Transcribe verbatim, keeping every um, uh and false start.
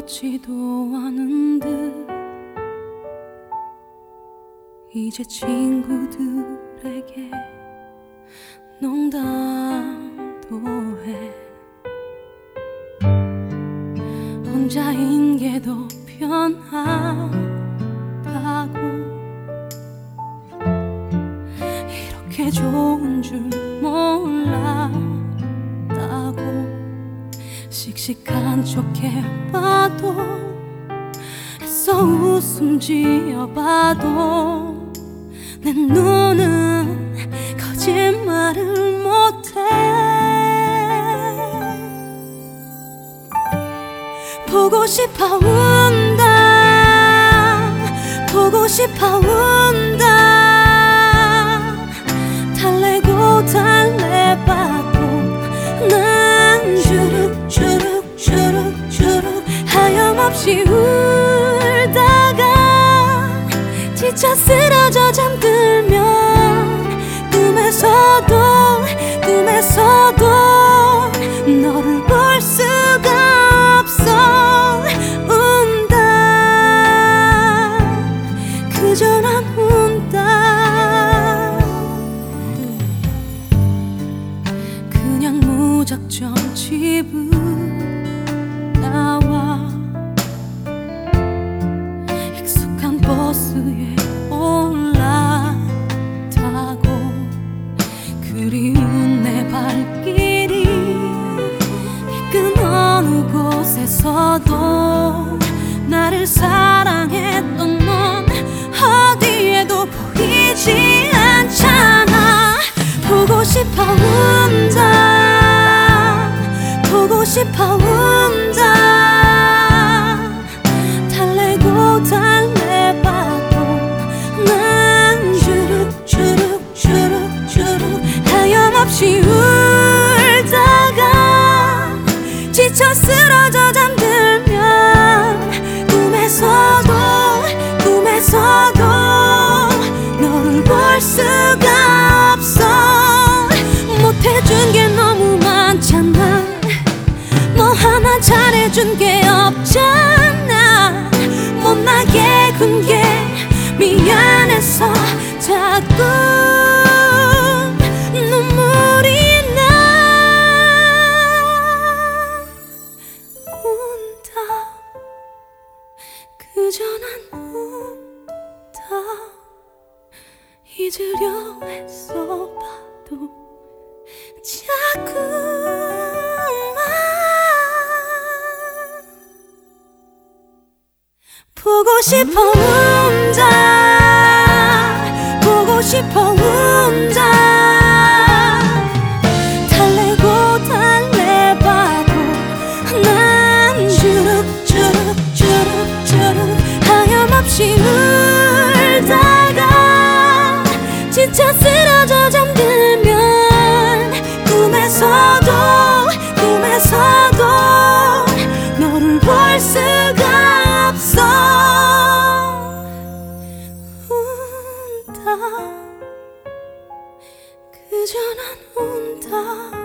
아무렇지도 않은 듯 이제 친구들에게 농담도 해. 혼자인 게 더 편하다고 이렇게 좋은 줄 몰랐다고 씩씩한 척 해봐도 애써 웃음 지어봐도 내 눈은 거짓말을 못해. 보고 싶어 운다 보고 싶어 운다 달래고 달래봐도 난 주룩 주룩 주룩 주룩 하염없이 울다가 지쳐 쓰러져 잠들면 꿈에서도 꿈에서도 너를 볼 수가 없어. 운다 그저 난 운다. 그냥 무작정 집을 나와 익숙한 버스에 올라타고 그리운 내 발길이 이끈 어느 곳에서도 나를 사랑했던 넌 어디에도 보이지 않잖아. 보고 싶어 운다 보고 싶어 운다 달래고 달래봐도 난 주룩 주룩 주룩 주룩 하염없이 울다가 지쳐 쓰러져 잠들면 꿈에서도 꿈에서도 너를 볼 수가 없어. 못해준 게 너무 많잖아. 너 하나 잘해준 게 없잖아. 못나게 군 게 미안해서 자꾸 눈물이 나. 운다 그저 난 운다 잊으려 애써 봐도 자꾸만 보고 싶어 운다 보고 싶어 운다 달래고 달래봐도 난 주룩 주룩 주룩 주룩 하염없이 울다가 지쳐 쓰러져 잠들면 꿈에서도 꿈에서도 너를 볼 수가 없어. 운다 그저 난 운다.